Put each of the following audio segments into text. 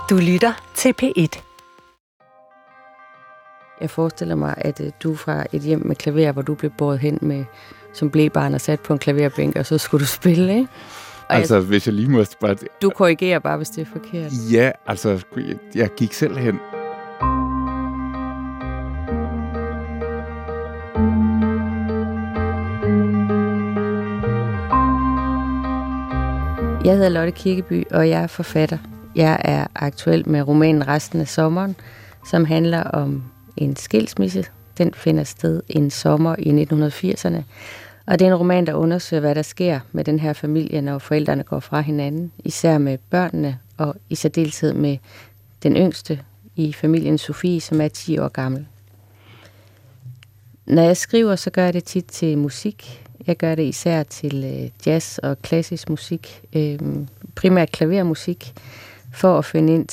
Du lytter til P1. Jeg forestiller mig, at du fra et hjem med klaver, hvor du blev båret hen med som blæbarn og sat på en klaverbænk, og så skulle du spille, ikke? Og altså, hvis jeg lige må bare... Du korrigerer bare, hvis det er forkert. Ja, altså, jeg gik selv hen. Jeg hedder Lotte Kirkeby, og jeg er forfatter. Jeg er aktuel med romanen Resten af sommeren, som handler om en skilsmisse. Den finder sted en sommer i 1980'erne. Og det er en roman, der undersøger, hvad der sker med den her familie, når forældrene går fra hinanden. Især med børnene, og i særdeleshed med den yngste i familien, Sofie, som er 10 år gammel. Når jeg skriver, så gør jeg det tit til musik. Jeg gør det især til jazz og klassisk musik. Primært klavermusik, for at finde ind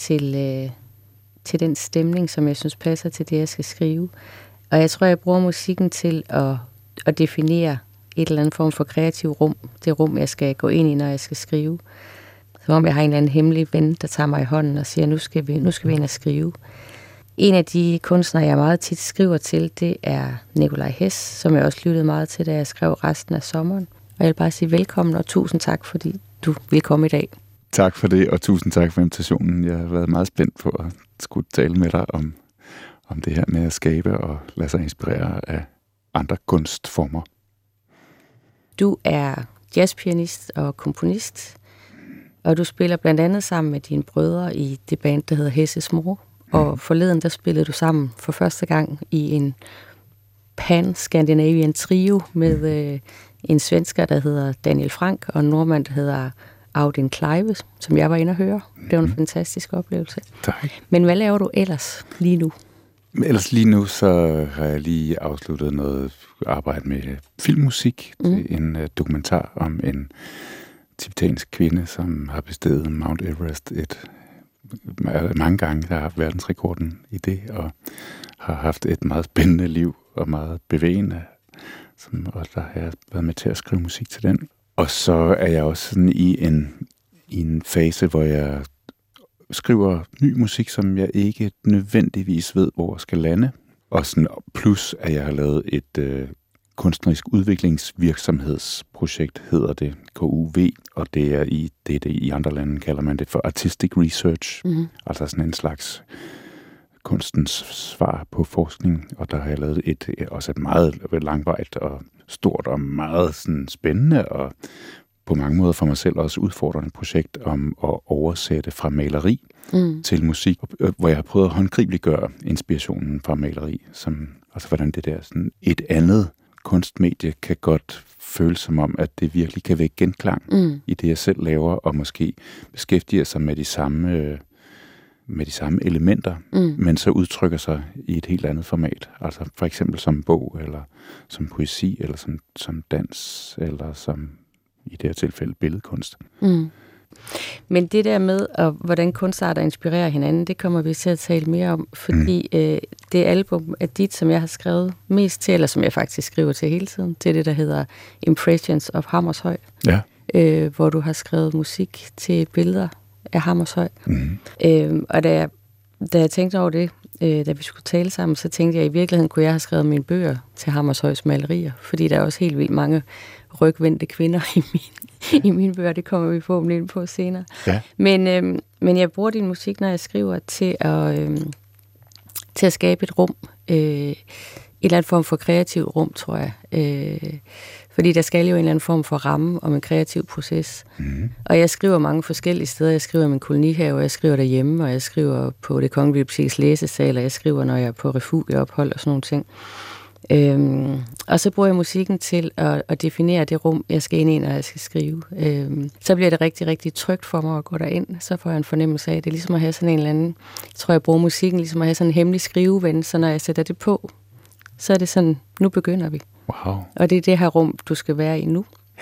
til den stemning, som jeg synes passer til det, jeg skal skrive. Og jeg tror, jeg bruger musikken til at definere et eller andet form for kreativ rum. Det rum, jeg skal gå ind i, når jeg skal skrive. Som om jeg har en eller anden hemmelig ven, der tager mig i hånden og siger, nu skal vi ind og skrive. En af de kunstnere, jeg meget tit skriver til, det er Nikolaj Hess, som jeg også lyttede meget til, da jeg skrev Resten af sommeren. Og jeg vil bare sige velkommen og tusind tak, fordi du vil komme i dag. Tak for det, og tusind tak for invitationen. Jeg har været meget spændt på at skulle tale med dig om det her med at skabe og lade sig inspirere af andre kunstformer. Du er jazzpianist og komponist, og du spiller blandt andet sammen med dine brødre i det band, der hedder Hesses Mor. Og forleden, der spillede du sammen for første gang i en pan-Scandinavian trio med en svensker, der hedder Daniel Frank, og en nordmand, der hedder Audin Kleive, som jeg var inde at høre. Det var en fantastisk oplevelse. Tak. Men hvad laver du ellers lige nu? Ellers lige nu, så har jeg lige afsluttet noget arbejde med filmmusik til en dokumentar om en tibetansk kvinde, som har besteget Mount Everest mange gange, der har haft verdensrekorden i det, og har haft et meget spændende liv og meget bevægende, og der har jeg været med til at skrive musik til den. Og så er jeg også sådan i en fase, hvor jeg skriver ny musik, som jeg ikke nødvendigvis ved, hvor skal lande. Og sådan plus, at jeg har lavet et kunstnerisk udviklingsvirksomhedsprojekt, hedder det KUV, og det er i andre lande kalder man det for Artistic Research, altså sådan en slags kunstens svar på forskning, og der har jeg lavet også et meget langvarigt og stort og meget sådan spændende og på mange måder for mig selv også udfordrende projekt om at oversætte fra maleri til musik, hvor jeg har prøvet at håndgribeliggøre inspirationen fra maleri, altså hvordan det der sådan et andet kunstmedie kan godt føles som om, at det virkelig kan vække genklang i det, jeg selv laver, og måske beskæftiger sig med de samme elementer, men så udtrykker sig i et helt andet format. Altså for eksempel som bog, eller som poesi, eller som dans, eller som i det her tilfælde billedkunst. Men det der med, hvordan kunstarter inspirerer hinanden, det kommer vi til at tale mere om, fordi det album er dit, som jeg har skrevet mest til, eller som jeg faktisk skriver til hele tiden, det er det, der hedder Impressions of Hammershøi, hvor du har skrevet musik til billeder af Hammershøi. Og da jeg tænkte over det, da vi skulle tale sammen, så tænkte jeg, at i virkeligheden kunne jeg have skrevet mine bøger til Hammershøis malerier, fordi der er også helt vildt mange rygvendte kvinder i mine bøger. Det kommer vi forhåbentlig ind på senere. Ja. Men jeg bruger din musik, når jeg skriver, til at skabe et rum. Et eller andet form for kreativ rum, tror jeg. Fordi der skal jo en eller anden form for ramme om en kreativ proces. Og jeg skriver mange forskellige steder. Jeg skriver i min kolonihave, jeg skriver derhjemme, og jeg skriver på Det Kongelige Biblioteks læsesal, og jeg skriver, når jeg er på refugieophold og sådan nogle ting. Og så bruger jeg musikken til at definere det rum, jeg skal ind i, når jeg skal skrive. Så bliver det rigtig, rigtig trygt for mig at gå derind. Så får jeg en fornemmelse af, det er ligesom at have sådan en eller anden, jeg tror, jeg bruger musikken ligesom at have sådan en hemmelig skriveven, så når jeg sætter det på, så er det sådan, nu begynder vi. Wow. Og det er det her rum, du skal være i nu.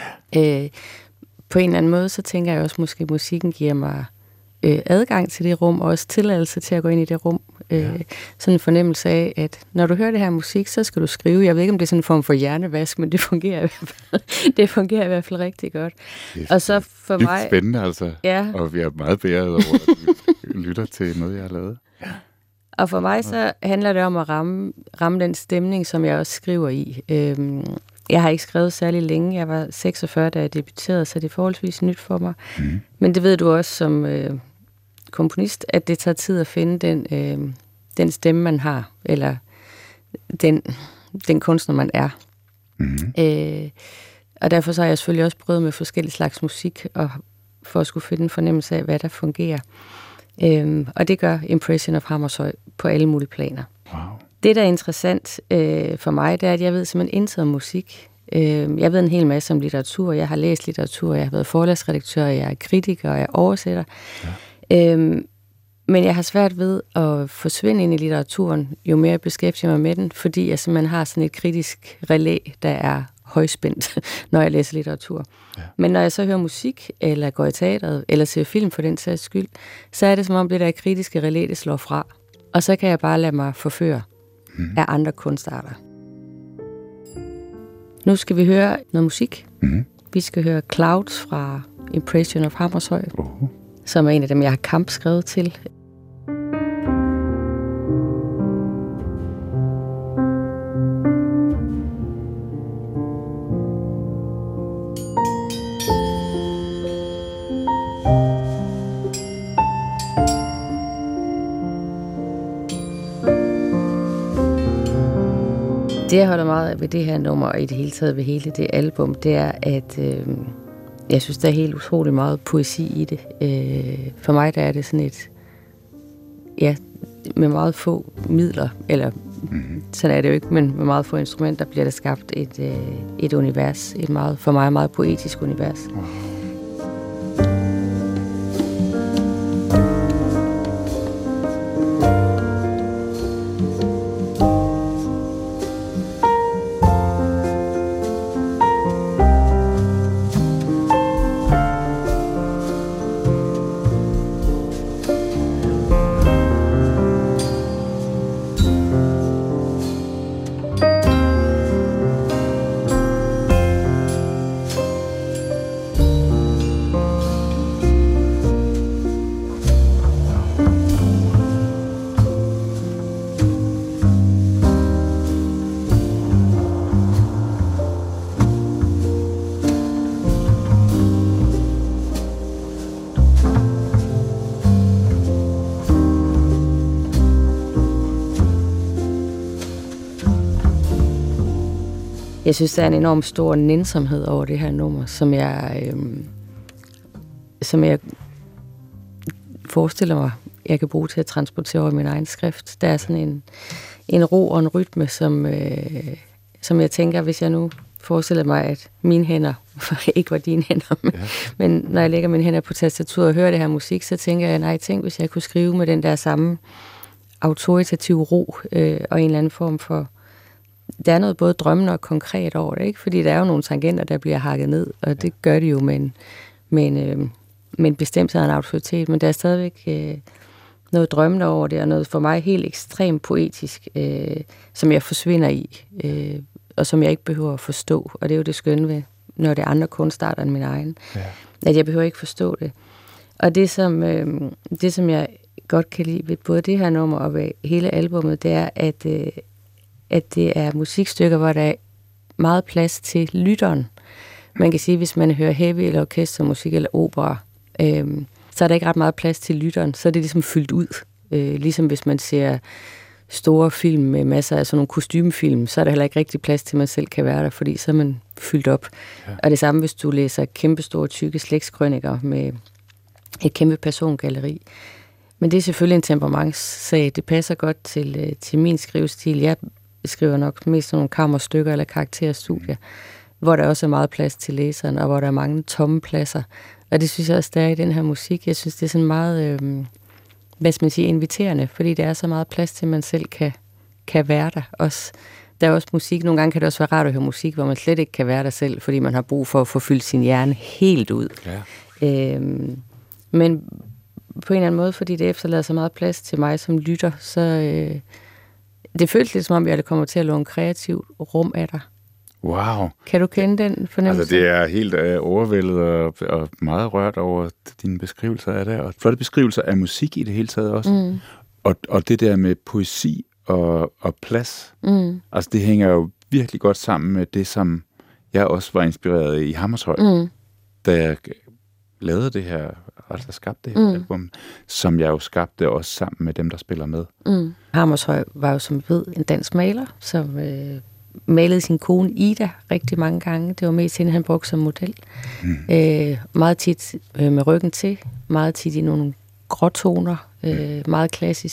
På en eller anden måde, så tænker jeg også, måske musikken giver mig adgang til det rum, og også tilladelse til at gå ind i det rum. Sådan en fornemmelse af, at når du hører det her musik, så skal du skrive. Jeg ved ikke, om det er sådan en form for hjernevask, men det fungerer i hvert fald rigtig godt. Og så for mig... spændende, altså. Ja. Og vi er meget beæret over, at lytter til noget, jeg har lavet. Ja. Og for mig så handler det om at ramme den stemning, som jeg også skriver i. Jeg har ikke skrevet særlig længe. Jeg var 46, da jeg debuterede, så det er forholdsvis nyt for mig. Mm. Men det ved du også som komponist, at det tager tid at finde den stemme, man har, eller den kunstner, man er. Mm. Og derfor så har jeg selvfølgelig også prøvet med forskellige slags musik, og for at skulle finde en fornemmelse af, hvad der fungerer. Og det gør Impression of Hammershøi på alle mulige planer. Wow. Det, der er interessant for mig, det er, at jeg ved simpelthen intet om musik. Jeg ved en hel masse om litteratur. Jeg har læst litteratur, jeg har været forlagsredaktør, jeg er kritiker, og jeg oversætter. Ja. Men jeg har svært ved at forsvinde ind i litteraturen, jo mere jeg beskæftiger mig med den, fordi jeg simpelthen har sådan et kritisk relæ, der er højspændt, når jeg læser litteratur. Ja. Men når jeg så hører musik, eller går i teateret, eller ser film for den sags skyld, så er det som om det der kritiske relæ, det slår fra. Og så kan jeg bare lade mig forføre af andre kunstarter. Nu skal vi høre noget musik. Mm. Vi skal høre Clouds fra Impression of Hammershøi, som er en af dem, jeg har kampskrevet til. Det, jeg holder meget ved det her nummer, og i det hele taget ved hele det album, det er, at jeg synes, der er helt utrolig meget poesi i det. For mig der er det sådan et, ja, med meget få midler, eller sådan er det jo ikke, men med meget få instrumenter bliver der skabt et univers, et meget, for mig meget poetisk univers. Jeg synes, der er en enorm stor nænsomhed over det her nummer, som jeg forestiller mig, jeg kan bruge til at transportere over min egen skrift. Der er sådan en ro og en rytme, som jeg tænker, hvis jeg nu forestiller mig, at mine hænder ikke var dine hænder, men når jeg lægger mine hænder på tastaturet og hører det her musik, så tænker jeg, tænk, hvis jeg kunne skrive med den der samme autoritative ro og en eller anden form for. Der er noget både drømmende og konkret over det, ikke? Fordi der er jo nogle tangenter, der bliver hakket ned, og det gør de jo med en bestemthed og en autoritet, men der er stadigvæk noget drømmende over det, og noget for mig helt ekstremt poetisk, som jeg forsvinder i, og som jeg ikke behøver at forstå. Og det er jo det skønne ved, når det er andre kunstarter end min egen, at jeg behøver ikke forstå det. Og det, som jeg godt kan lide ved både det her nummer og ved hele albummet, det er, at det er musikstykker, hvor der er meget plads til lytteren. Man kan sige, hvis man hører heavy eller orkestermusik eller opera, så er der ikke ret meget plads til lytteren. Så er det ligesom fyldt ud. Ligesom hvis man ser store film med masser af sådan nogle kostymefilm, så er der heller ikke rigtig plads til, at man selv kan være der, fordi så er man fyldt op. Ja. Og det samme, hvis du læser kæmpestore, tykke slægtskrøniker med et kæmpe persongalleri. Men det er selvfølgelig en temperamentssag. Det passer godt til min skrivestil. Jeg skriver nok mest sådan nogle kammerstykker eller karakterstudier, hvor der også er meget plads til læseren, og hvor der er mange tomme pladser. Og det synes jeg også, der er i den her musik. Jeg synes, det er sådan meget, hvad skal man sige, inviterende, fordi der er så meget plads til, at man selv kan være der også. Der er også musik. Nogle gange kan det også være rart at høre musik, hvor man slet ikke kan være der selv, fordi man har brug for at få fyldt sin hjerne helt ud. Ja. Men på en eller anden måde, fordi det efterlader så meget plads til mig som lytter, så det føles lidt som om, jeg kommer til at låne kreativt rum af dig. Wow. Kan du kende den fornemmelse? Altså, det er helt overvældet og meget rørt over dine beskrivelser af det, og flotte beskrivelser af musik i det hele taget også. Og det der med poesi og plads, altså det hænger jo virkelig godt sammen med det, som jeg også var inspireret af i Hammershøi, da jeg lavede det her, altså skabte det her album, som jeg jo skabte også sammen med dem, der spiller med. Hammershøi var jo, som vi ved, en dansk maler, som malede sin kone Ida rigtig mange gange. Det var mest hende, han brugte som model. Meget tit med ryggen til, meget tit i nogle gråtoner, meget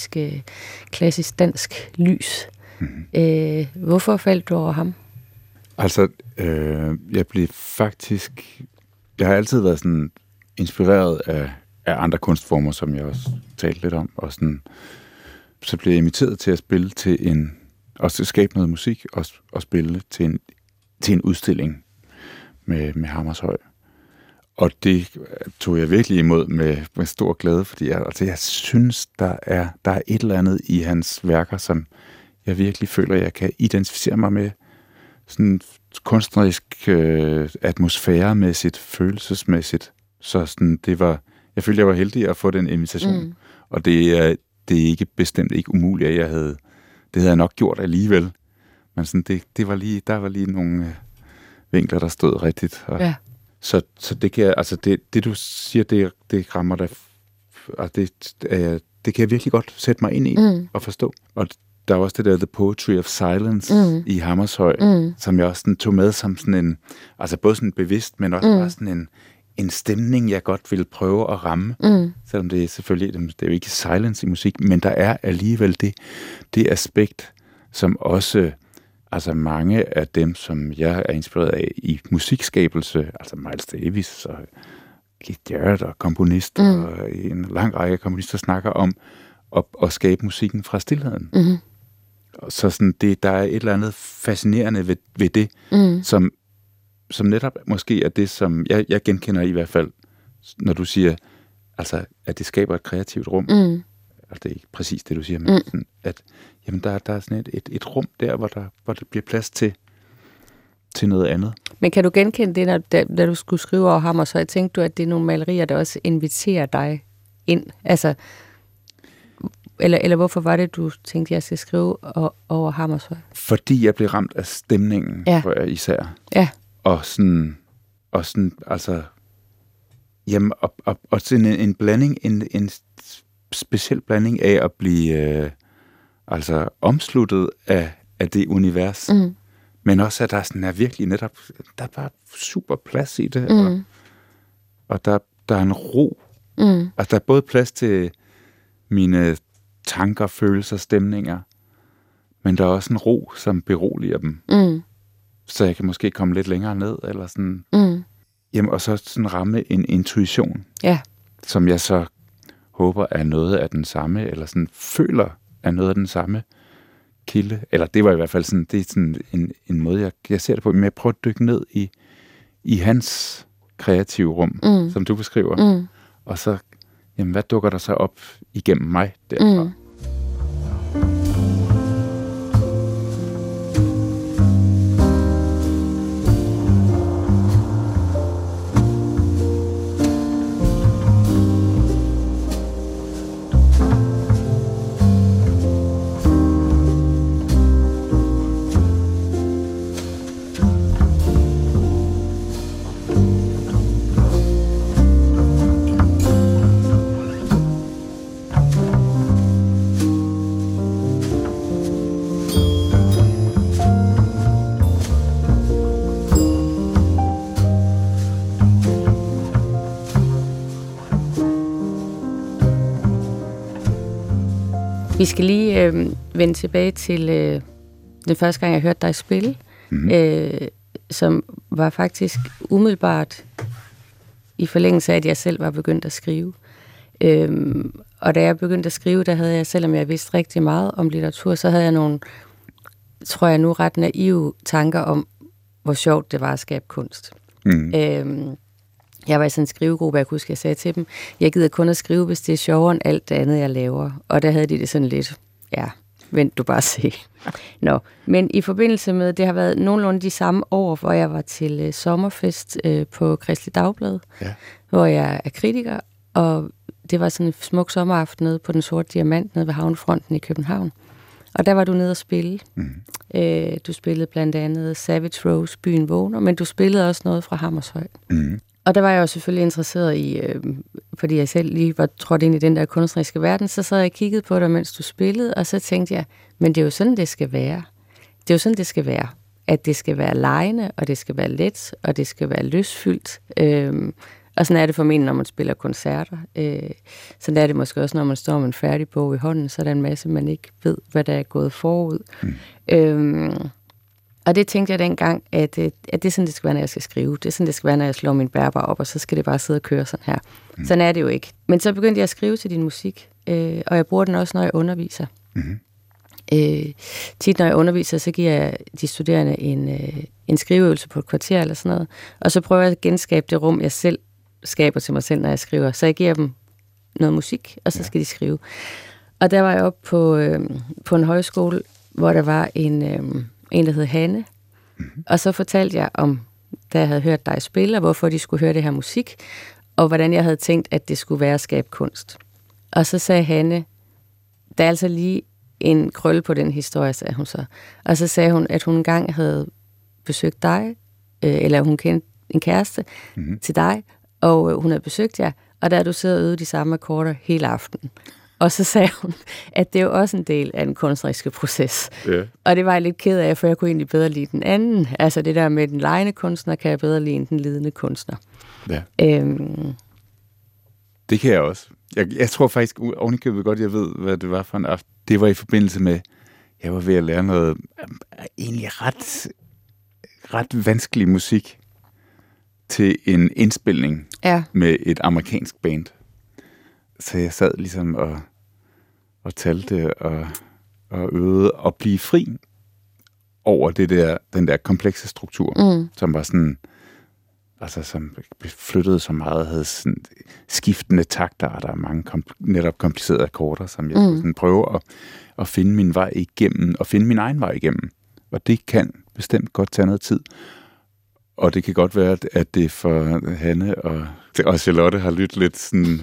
klassisk dansk lys. Hvorfor faldt du over ham? Altså, jeg blev faktisk... Jeg har altid været sådan inspireret af andre kunstformer, som jeg også talte lidt om, og sådan, så blev jeg inviteret til at spille til også skabe noget musik, og spille til en udstilling med Hammershøi. Og det tog jeg virkelig imod med stor glæde, fordi jeg synes, der er et eller andet i hans værker, som jeg virkelig føler, jeg kan identificere mig med. Sådan kunstnerisk, atmosfæremæssigt, følelsesmæssigt. Så sådan, jeg følte, jeg var heldig at få den invitation. Og det er ikke bestemt ikke umuligt, at det havde jeg nok gjort alligevel. Men sådan, der var lige nogle vinkler, der stod rigtigt. Og, så det kan altså det du siger, det rammer dig, og det kan jeg virkelig godt sætte mig ind i og forstå. Og der er også det der The Poetry of Silence i Hammershøi, som jeg også sådan tog med som sådan en, altså både sådan bevidst, men også bare sådan en stemning, jeg godt ville prøve at ramme. Selvom det er selvfølgelig, det er jo ikke silence i musik, men der er alligevel det aspekt, som også, altså mange af dem, som jeg er inspireret af i musikskabelse, altså Miles Davis og Keith Jarrett og komponister, og en lang række komponister snakker om at skabe musikken fra stilheden. Så sådan der er et eller andet fascinerende ved det, som netop måske er det, som jeg genkender i hvert fald, når du siger, altså, at det skaber et kreativt rum. Altså, det er ikke præcis det, du siger, men sådan, at jamen, der er sådan et rum der, hvor der bliver plads til noget andet. Men kan du genkende det, da du skulle skrive over ham, og så tænkte du, at det er nogle malerier, der også inviterer dig ind? Altså, eller hvorfor var det, du tænkte, jeg skal skrive over Hammershøi? Fordi jeg blev ramt af stemningen, tror jeg især. Ja. Og sådan, altså, jamen, og sådan en blanding, en speciel blanding af at blive, altså, omsluttet af det univers, men også, at der sådan er virkelig netop, der er bare super plads i det, og der er en ro. Altså, der er både plads til mine tanker, følelser, stemninger, men der er også en ro, som beroliger dem. Så jeg kan måske komme lidt længere ned, eller sådan. Jamen, og så sådan ramme en intuition, som jeg så håber er noget af den samme, eller sådan føler er noget af den samme kilde. Eller det var i hvert fald sådan, det er sådan en måde, jeg ser det på, men jeg prøver at dykke ned i hans kreative rum, som du beskriver. Og så, jamen, hvad dukker der så op igennem mig derfra? Vi skal lige vende tilbage til den første gang, jeg hørte dig spille, som var faktisk umiddelbart i forlængelse af, at jeg selv var begyndt at skrive. Og da jeg begyndte at skrive, der havde jeg, selvom jeg vidste rigtig meget om litteratur, så havde jeg nogle, tror jeg nu, ret naive tanker om, hvor sjovt det var at skabe kunst. Jeg var i sådan en skrivegruppe, jeg kunne huske, jeg sagde til dem, jeg gider kun at skrive, hvis det er sjovere end alt det andet, jeg laver. Og der havde de det sådan lidt, ja, vent du bare se. Nå, men i forbindelse med, det har været nogenlunde de samme år, hvor jeg var til sommerfest på Kristeligt Dagblad, hvor jeg er kritiker, og det var sådan en smuk sommeraften nede på Den Sorte Diamant, nede ved Havnefronten i København. Og der var du nede at spille. Du spillede blandt andet Savage Rose, Byen Vågner, men du spillede også noget fra Hammershøi. Og der var jeg jo selvfølgelig interesseret i, fordi jeg selv lige var trådt ind i den der kunstneriske verden, så sad jeg og kiggede på dig, mens du spillede, og så tænkte jeg, men det er jo sådan, det skal være. Det er jo sådan, det skal være. At det skal være legende, og det skal være let, og det skal være lystfyldt. Og sådan er det formentlig, når man spiller koncerter. Sådan er det måske også, når man står med en færdig bog i hånden, så er der en masse, man ikke ved, hvad der er gået forud. Og det tænkte jeg dengang, at det er sådan, det skal være, når jeg skal skrive. Det er sådan, det skal være, når jeg slår min bærbar op, og så skal det bare sidde og køre sådan her. Sådan er det jo ikke. Men så begyndte jeg at skrive til din musik, og jeg bruger den også, når jeg underviser. Tit, når jeg underviser, så giver jeg de studerende en skriveøvelse på et kvarter eller sådan noget, og så prøver jeg at genskabe det rum, jeg selv skaber til mig selv, når jeg skriver. Så jeg giver dem noget musik, og så skal de skrive. Og der var jeg oppe på en højskole, hvor der var en, der hed Hanne, og så fortalte jeg om, da jeg havde hørt dig spille, og hvorfor de skulle høre det her musik, og hvordan jeg havde tænkt, at det skulle være at skabe kunst. Og så sagde Hanne, der er altså lige en krølle på den historie, sagde hun så. Og så sagde hun, at hun engang havde besøgt dig, eller hun kendte en kæreste til dig, og hun havde besøgt jer, og der havde du siddet og øvet de samme akkorder hele aftenen. Og så sagde hun, at det er jo også en del af den kunstneriske proces. Yeah. Og det var jeg lidt ked af, for jeg kunne egentlig bedre lide den anden. Altså det der med den legende kunstner, kan jeg bedre lide end den lidende kunstner. Ja. Det kan jeg også. Jeg tror faktisk ovenikøbet godt, jeg ved, hvad det var for en aften. Det var i forbindelse med, jeg var ved at lære noget egentlig ret vanskelig musik til en indspilning med et amerikansk band. Så jeg sad ligesom og talte og øvede at blive fri over den der komplekse struktur, som var sådan, altså som flyttede så meget, havde sådan skiftende takter, og der er mange netop komplicerede akkorder, som jeg skulle sådan prøve at finde min vej igennem, og finde min egen vej igennem. Og det kan bestemt godt tage noget tid. Og det kan godt være, at det for Hanne og Charlotte har lyttet lidt sådan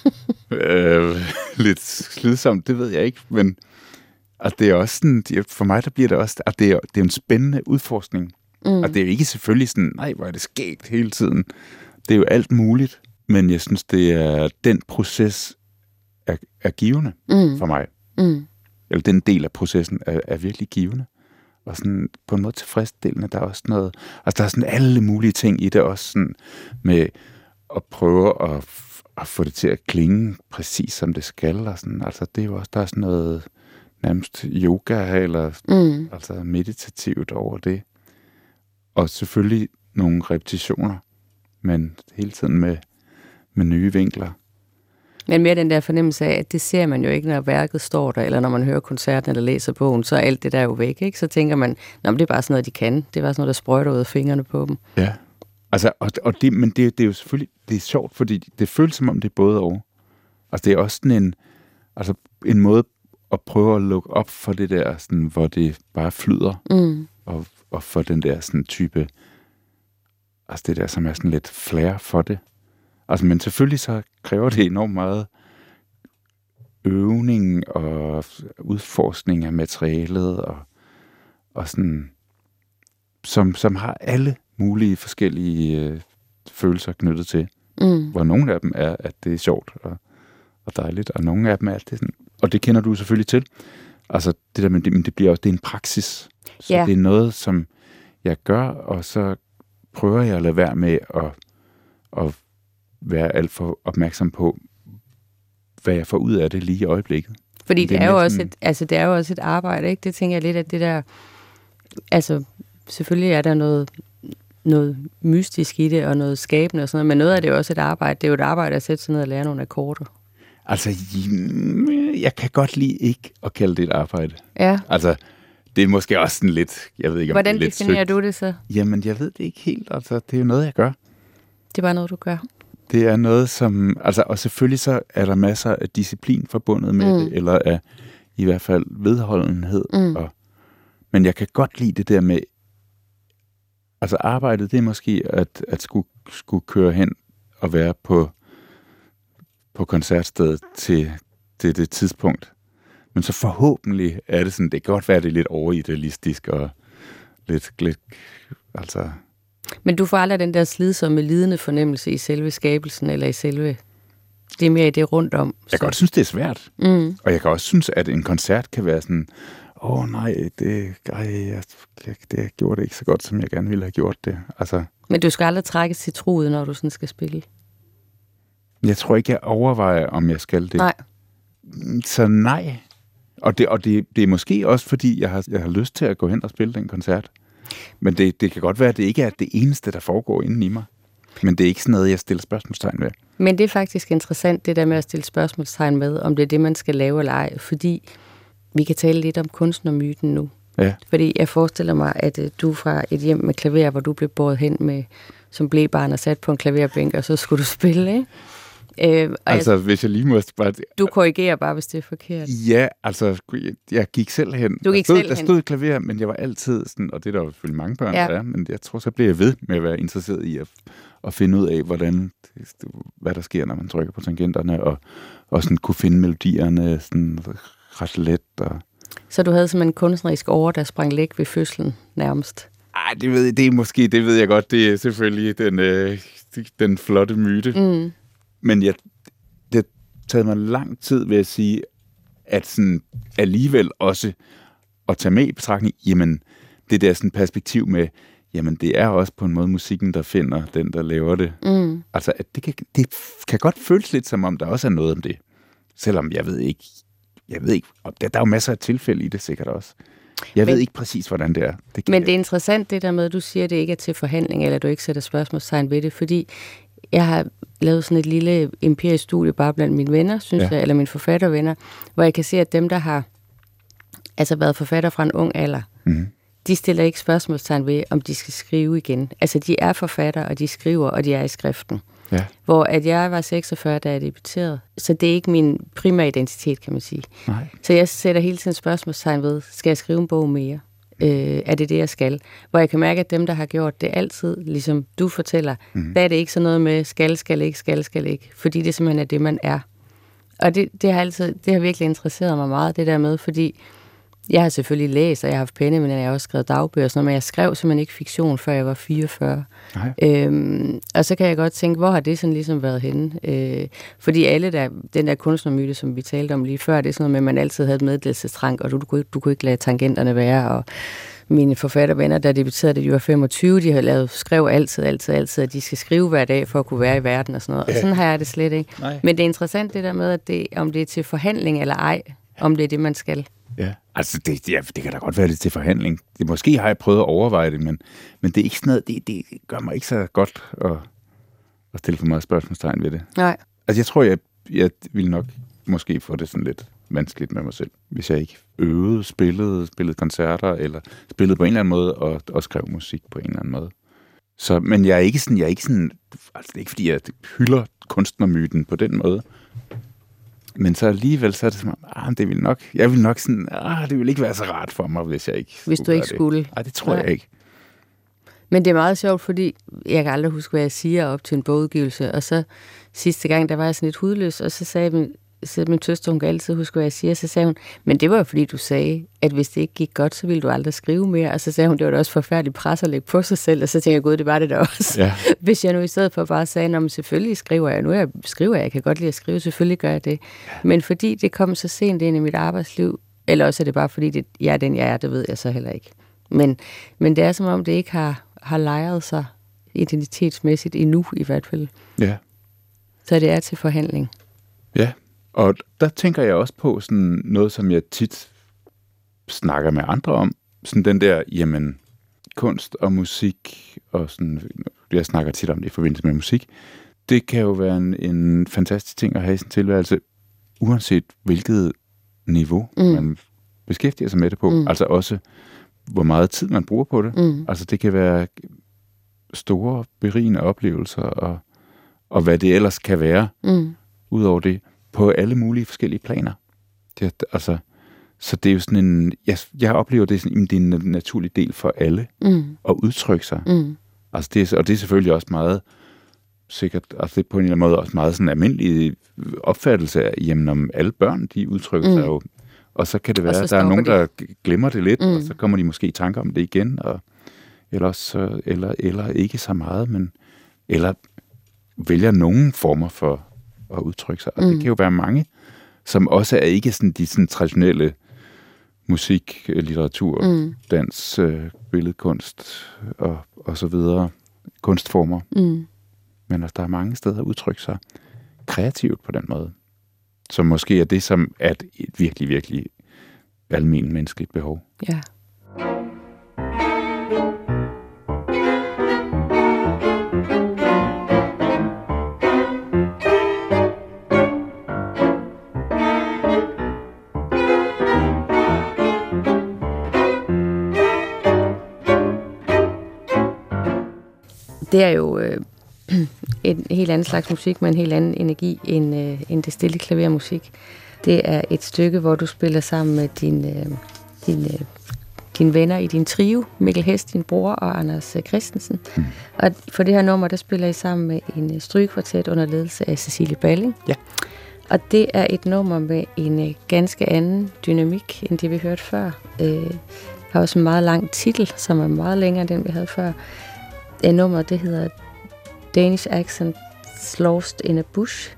lidt slidsomt, det ved jeg ikke, men og det er også sådan, for mig der bliver det også, at det er en spændende udforskning. Og det er jo ikke selvfølgelig sådan, nej, hvor er det skægt hele tiden. Det er jo alt muligt, men jeg synes, det er den proces er givende for mig. Eller den del af processen er virkelig givende. Og sådan på en måde tilfredsstillende. Der er også noget, altså der er sådan alle mulige ting i det, også sådan med at prøve at få det til at klinge præcis som det skal, og sådan. Altså det er jo også, der er sådan noget nærmest yoga, eller altså meditativt over det. Og selvfølgelig nogle repetitioner, men hele tiden med nye vinkler. Men mere den der fornemmelse af, at det ser man jo ikke, når værket står der, eller når man hører koncerten eller læser bogen, så er alt det der jo væk, ikke? Så tænker man, det er bare sådan noget, de kan. Det er bare sådan noget, der sprøjter ud af fingrene på dem. Ja, altså, men det er jo selvfølgelig, det er sjovt, fordi det føles som om det er både og. Altså det er også sådan en måde at prøve at lukke op for det der, sådan, hvor det bare flyder, og for den der sådan type, altså det der, som er sådan lidt flair for det. Altså, men selvfølgelig så kræver det enormt meget øvning og udforskning af materialet og sådan, som har alle mulige forskellige følelser knyttet til. Hvor nogle af dem er, at det er sjovt og dejligt, og nogle af dem er, at det er sådan, og det kender du selvfølgelig til. Altså, det der, men det bliver også, det er en praksis. Så det er noget, som jeg gør, og så prøver jeg at lade være med at være alt for opmærksom på, hvad jeg får ud af det lige i øjeblikket. Fordi det er jo også det er jo også et arbejde, ikke? Det tænker jeg lidt, at det der, altså selvfølgelig er der noget mystisk i det, og noget skabende og sådan noget, men noget af det er også et arbejde. Det er jo et arbejde at sætte sig ned og lære nogle akkorder. Altså, jeg kan godt lide ikke at kalde det et arbejde. Ja. Altså, det er måske også sådan lidt, jeg ved ikke, om hvordan det er lidt søgt. Hvordan definerer du det så? Jamen, jeg ved det ikke helt. Altså, det er jo noget, jeg gør. Det er bare noget, du gør. Det er noget, som, altså, og selvfølgelig så er der masser af disciplin forbundet med det, eller af i hvert fald vedholdenhed. Men jeg kan godt lide det der med, altså arbejdet, det er måske at skulle køre hen og være på koncertstedet til det tidspunkt. Men så forhåbentlig er det sådan, det kan godt være, det er lidt overidealistisk og lidt altså... Men du får aldrig den der slidsomme, lidende fornemmelse i selve skabelsen, eller i selve... Det er mere i det rundt om. Jeg kan godt synes, det er svært. Og jeg kan også synes, at en koncert kan være sådan, nej, det gjorde det ikke så godt, som jeg gerne ville have gjort det. Altså... Men du skal aldrig trække til truet, når du sådan skal spille? Jeg tror ikke, jeg overvejer, om jeg skal det. Nej. Så nej. Og det er måske også, fordi jeg har lyst til at gå hen og spille den koncert. Men det kan godt være, at det ikke er det eneste, der foregår inden i mig. Men det er ikke sådan noget, jeg stiller spørgsmålstegn ved. Men det er faktisk interessant, det der med at stille spørgsmålstegn med, om det er det, man skal lave eller ej. Fordi vi kan tale lidt om kunstnermyten nu. Ja. Fordi jeg forestiller mig, at du fra et hjem med klaver, hvor du blev båret hen med, som blæbarn og sat på en klaverbænk, og så skulle du spille, ikke? Hvis jeg lige må bare... Du korrigerer bare, hvis det er forkert. Ja, altså, jeg gik selv hen. Der stod et klaver, men jeg var altid sådan, og det er der jo selvfølgelig mange børn, der er, men jeg tror, så blev jeg ved med at være interesseret i at finde ud af, hvad der sker, når man trykker på tangenterne, og sådan kunne finde melodierne sådan ret let. Så du havde simpelthen en kunstnerisk åre, der sprang læk ved fødslen nærmest? Ej, det ved jeg godt, det er selvfølgelig den flotte myte. Men det har taget mig lang tid ved at sige, at sådan alligevel også at tage med i betragtning, jamen det der sådan perspektiv med, jamen det er også på en måde musikken, der finder den, der laver det. Altså at det kan godt føles lidt som om, der også er noget om det. Selvom jeg ved ikke, og der er jo masser af tilfælde i det sikkert også. Jeg ved ikke præcis, hvordan det er. Men det er interessant det der med, at du siger, at det ikke er til forhandling, eller du ikke sætter spørgsmålstegn ved det, fordi jeg har lavet sådan et lille empirisk studie bare blandt mine venner, synes jeg, eller mine forfattervenner, hvor jeg kan se, at dem, der har været forfatter fra en ung alder, de stiller ikke spørgsmålstegn ved, om de skal skrive igen. Altså, de er forfatter, og de skriver, og de er i skriften. Ja. Hvor at jeg var 46, da jeg debuterede. Så det er ikke min primære identitet, kan man sige. Nej. Så jeg sætter hele tiden spørgsmålstegn ved, skal jeg skrive en bog mere? Er det det, jeg skal? Hvor jeg kan mærke, at dem, der har gjort det altid, ligesom du fortæller, der er det ikke sådan noget med skal ikke, fordi det simpelthen er det, man er. Og det har virkelig interesseret mig meget, det der med, fordi jeg har selvfølgelig læst, og jeg har haft penne, men jeg har også skrevet dagbøger og sådan noget, men jeg skrev simpelthen ikke fiktion, før jeg var 44. Og så kan jeg godt tænke, hvor har det sådan ligesom været henne? Fordi den der kunstnermyte, som vi talte om lige før, det er sådan noget med, at man altid havde et meddelelsestrang, og du kunne ikke lade tangenterne være, og mine forfattervenner, der debuterede, da de var 25, de har skrev altid, at de skal skrive hver dag for at kunne være i verden og sådan noget. Og sådan har jeg det slet ikke. Nej. Men det er interessant det der med, at om det er til forhandling eller ej, om det er det, man skal. Ja, altså det kan da godt være det til forhandling. Måske har jeg prøvet at overveje det, men det er ikke sådan noget, det gør mig ikke så godt at stille for meget spørgsmålstegn ved det. Nej. Altså jeg tror, jeg ville nok måske få det sådan lidt vanskeligt med mig selv, hvis jeg ikke øvede, spillede koncerter, eller spillede på en eller anden måde, og skrev musik på en eller anden måde. Så, men jeg er ikke sådan, altså det er ikke fordi, jeg hylder kunstnermyten på den måde, men så alligevel, så er det som om, det ville ikke være så rart for mig, hvis jeg ikke skulle. Hvis du ikke skulle. Nej, det tror jeg ikke. Men det er meget sjovt, fordi jeg kan aldrig huske, hvad jeg siger op til en bogudgivelse, og så sidste gang, der var jeg sådan lidt hudløs, og så sagde min søster, hun kan altid huske, hvad jeg siger, så sagde hun, men det var jo fordi, du sagde, at hvis det ikke gik godt, så ville du aldrig skrive mere, og så sagde hun, det var da også forfærdeligt pres at lægge på sig selv, og så tænkte jeg, gud, det var det da også. Ja. Hvis jeg nu i stedet for bare sagde, men selvfølgelig skriver jeg kan godt lide at skrive, selvfølgelig gør jeg det, men fordi det kom så sent ind i mit arbejdsliv, eller også er det bare fordi, jeg er den, jeg er, det ved jeg så heller ikke. Men det er som om, det ikke har lejret sig identitetsmæssigt endnu, i hvert fald. Ja. Så det er til forhandling. Ja. Og der tænker jeg også på sådan noget, som jeg tit snakker med andre om. Sådan den der, jamen, kunst og musik, og sådan, jeg snakker tit om det i forbindelse med musik. Det kan jo være en fantastisk ting at have i sin tilværelse, uanset hvilket niveau man beskæftiger sig med det på. Altså også, hvor meget tid man bruger på det. Altså det kan være store, berigende oplevelser, og hvad det ellers kan være, udover det, på alle mulige forskellige planer. Så det er jo sådan en... Jeg oplever det sådan, det er en naturlig del for alle at udtrykke sig. Altså det er selvfølgelig også meget sikkert, altså det er på en eller anden måde også meget sådan en almindelig opfattelse af, jamen om alle børn, de udtrykker sig jo. Og så kan det være, at der er nogen, der glemmer det lidt, og så kommer de måske i tanker om det igen, og eller ikke så meget, men eller vælger nogle former for at udtrykke sig. Og det kan jo være mange, som også er ikke sådan de sådan traditionelle musik, litteratur, dans, billedkunst og så videre kunstformer. Men altså, der er mange steder at udtrykke sig kreativt på den måde, som måske er det, som er et virkelig, virkelig almen menneskeligt behov. Ja. Det er jo en helt anden slags musik med en helt anden energi end det stille klavermusik. Det er et stykke, hvor du spiller sammen med dine venner i din trio, Mikkel Hest, din bror, og Anders Christensen. Og for det her nummer, der spiller I sammen med en strygekvartet under ledelse af Cecilie Balling. Ja. Og det er et nummer med en ganske anden dynamik, end det vi hørte før. Har også en meget lang titel, som er meget længere end den, vi havde før. Nummeret, det hedder Danish Accents Lost in a Bush,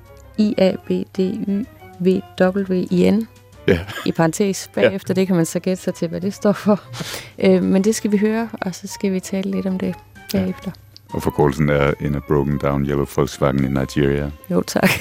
IABDYWWIN, i parentes bagefter. Det kan man så gætte sig til, hvad det står for. Men det skal vi høre, og så skal vi tale lidt om det bagefter. Og forkortelsen er In a Broken Down Yellow Volkswagen in Nigeria. Jo, tak.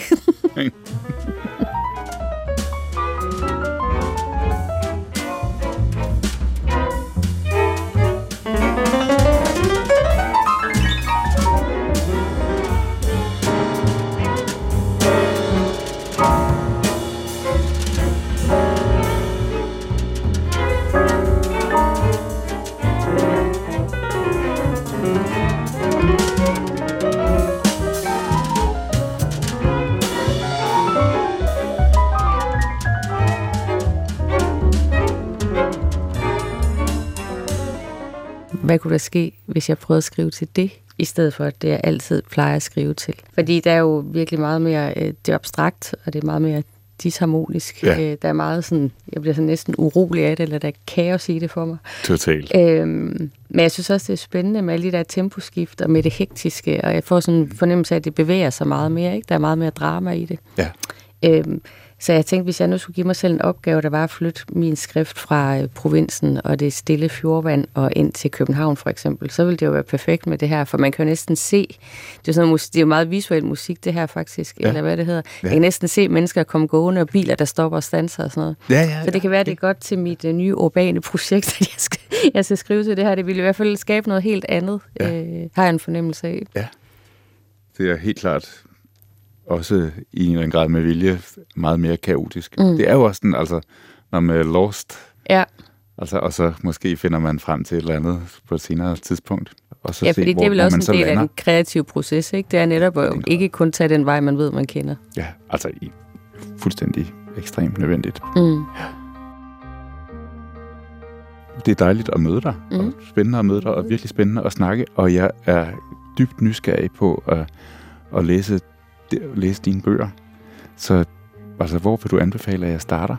Hvad kunne der ske, hvis jeg prøvede at skrive til det, i stedet for at det jeg altid plejer at skrive til? Fordi der er jo virkelig meget mere, det er abstrakt, og det er meget mere disharmonisk. Der er meget sådan, jeg bliver sådan næsten urolig af det, eller der er kaos i det for mig. Totalt. Men jeg synes også, det er spændende med alle de der temposkift og med det hektiske, og jeg får sådan en fornemmelse af, at det bevæger sig meget mere, ikke? Der er meget mere drama i det. Ja. Så jeg tænkte, hvis jeg nu skulle give mig selv en opgave, der var at flytte min skrift fra provinsen og det stille fjordvand og ind til København for eksempel, så ville det jo være perfekt med det her, for man kan jo næsten se, det er, sådan, det er jo meget visuel musik det her faktisk, eller hvad det hedder. Jeg kan næsten se mennesker komme gående og biler, der stopper og standser og sådan noget. Så det kan være, det er godt til mit nye urbane projekt, at jeg skal skrive til det her. Det ville i hvert fald skabe noget helt andet, har jeg en fornemmelse af. Ja, det er helt klart også i en eller anden grad med vilje meget mere kaotisk. Det er jo også sådan, altså, når man er lost, altså, og så måske finder man frem til et eller andet på et senere tidspunkt. Og så fordi det er vel også en del af den kreative proces, ikke? Det er netop at ikke kun tage den vej, man ved, man kender. Ja, altså fuldstændig ekstremt nødvendigt. Det er dejligt at møde dig, og spændende at møde dig, og virkelig spændende at snakke, og jeg er dybt nysgerrig på at læse dine bøger. Så altså, hvor vil du anbefale, at jeg starter?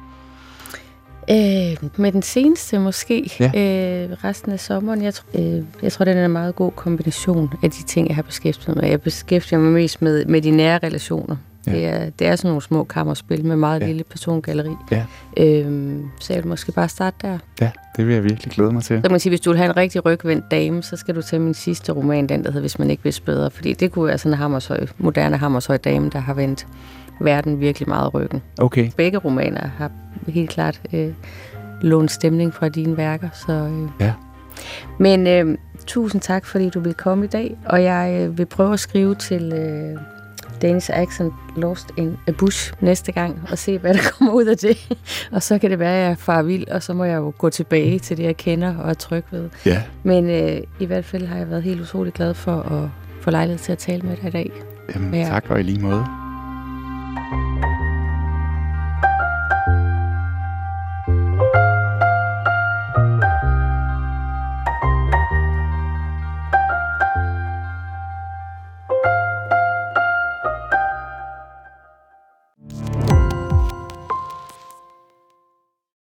Med den seneste måske. Resten af sommeren. Jeg tror, det er en meget god kombination af de ting, jeg har beskæftiget mig. Jeg beskæftiger mig mest med de nære relationer. Det er sådan nogle små kammerspil med meget lille persongalleri. Så jeg vil måske bare starte der. Ja, det vil jeg virkelig glæde mig til. Så kan man sige, hvis du vil have en rigtig rygvendt dame, så skal du tage min sidste roman, den der hedder Hvis man ikke vidste bedre. Fordi det kunne være sådan en moderne hammershøj dame, der har vendt verden virkelig meget ryggen. Okay. Begge romaner har helt klart lånt stemning fra dine værker. Så, Men tusind tak, fordi du vil komme i dag. Og jeg vil prøve at skrive til Danish Accent Lost in a Bush næste gang, og se, hvad der kommer ud af det. Og så kan det være, at jeg farer vild, og så må jeg jo gå tilbage til det, jeg kender og er tryg ved. Men i hvert fald har jeg været helt utrolig glad for at få lejlighed til at tale med dig i dag. Jamen, tak, og i lige måde.